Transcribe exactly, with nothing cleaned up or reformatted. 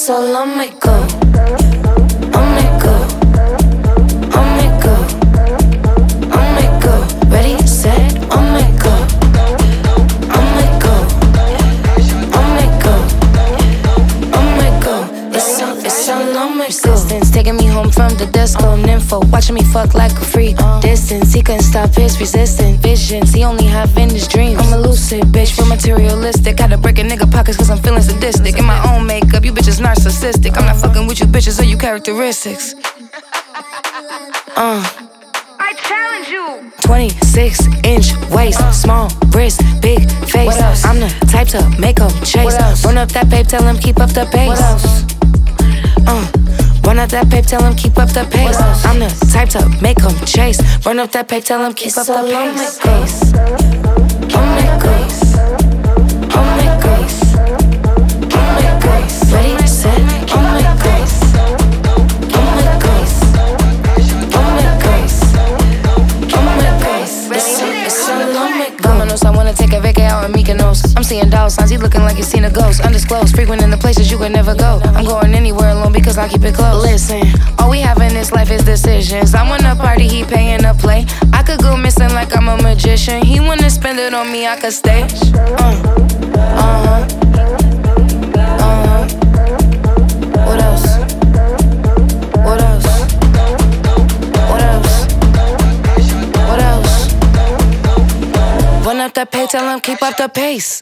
It's all on my go, on my go, on my go, on my go. Ready, set, on my go, on my go, on my go, on my go. It's all, it's all on my go. Resistance taking me home from the disco. Nympho watching me fuck like a freak. Distance, he couldn't stop his resistance. Visions, he only having his dreams. I'm a lucid bitch, real materialistic. Had to break a nigga pockets cause I'm feeling sadistic. In my own makeup, you bitches narcissistic. I'm not fucking with you bitches or you characteristics. Uh I challenge you. twenty-six inch waist, small wrist, big face. I'm the type to make 'em chase. Run up that pape, tell him keep up the pace. Uh Run up that pape, tell him keep up the pace. I'm the type to make 'em chase. Run up that pape, tell him keep up the pace. On my grace, on my grace, on my grace. Ready, set, on my grace, on my grace, on my grace, on my grace. It's all, it's all on my Dominoes, I wanna take a vacay out in Mykonos. I'm seeing dollar signs, you looking like you seen a ghost. Undisclosed, frequent in the places you could never go. I'm going anywhere alone because I keep it close. Listen, all we have in this life is decisions. I wanna party, he paying to play. I could go missing like I'm a magician. He wanna spend it on me, I could stay. Uh, uh-huh, uh-huh. What else? What else? What else? What else? Run up that pay, tell him keep up the pace.